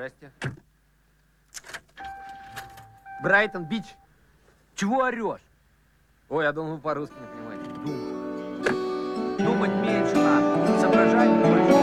Здрасте. Брайтон-Бич. Чего орешь? Ой, я думал, вы по-русски не понимаете. Думать меньше надо. Соображать больше.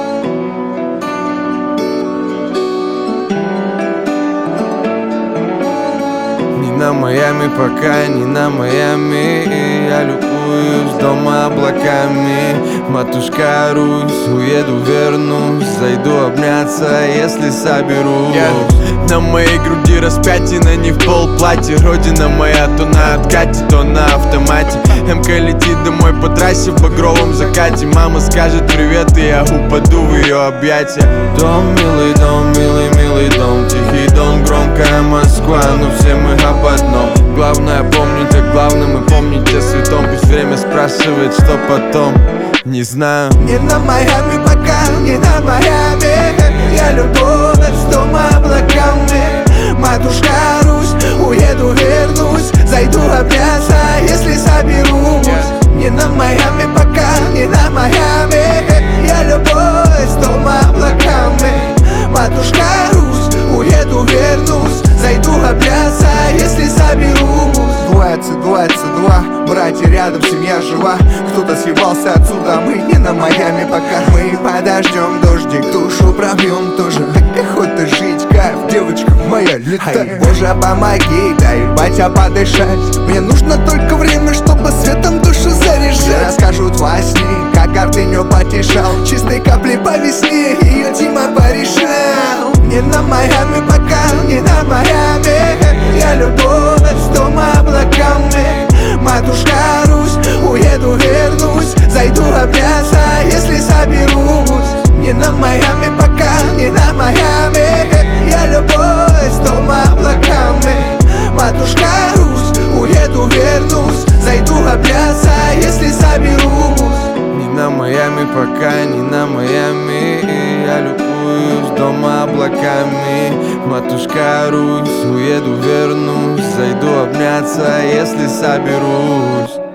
Не на Майами пока, не на Майами. Я любуюсь дома облаками. Матушка Русь, уеду, вернусь. Зайду обняться, если соберусь. На моей груди распятина, не в полплатье. Родина моя то на откате, то на автомате. МК летит домой по трассе в багровом закате. Мама скажет привет, и я упаду в ее объятия. Дом, милый дом, тихий дом, громкая Москва. Но все мы об одном. Главное помнить о главном и помнить о святом. Пусть время спрашивает, что потом. Не знаю. Не на Майами пока, не на Майами. Я любовь с дома облаками. Матушка Русь, уеду, вернусь. Зайду обняться, если соберусь. Не на Майами пока, не на Майами. Я любовь с дома облаками. Матушка Русь, уеду, вернусь. Зайду обняться, если соберусь. 22, братья рядом, семья жива. Кто-то съебался отсюда, мы не на Майами пока. Мы подождем дождик, душу пробьем тоже. Так охота жить, кайф, девочка моя, летай. Ай, Боже, помоги, дай, батя, подышать. Мне нужно только время, чтобы светом душу заряжать. Расскажут во сне, как гордыню потешал. Чистой капли по весне, ее Дима порешал. Не на Майами пока, не на Майами. Я любовь с дома облаками. Матушка Русь, уеду, вернусь. Зайду обняться, если соберусь. Не на Майами пока, не на Майами. Я любовь с дома облаками. Матушка Русь, уеду, вернусь. Зайду обняться, если соберусь. Не на Майами пока, не на Майами. Я любуюсь дома облаками. Матушка Русь, уеду, вернусь. Зайду обняться, если соберусь.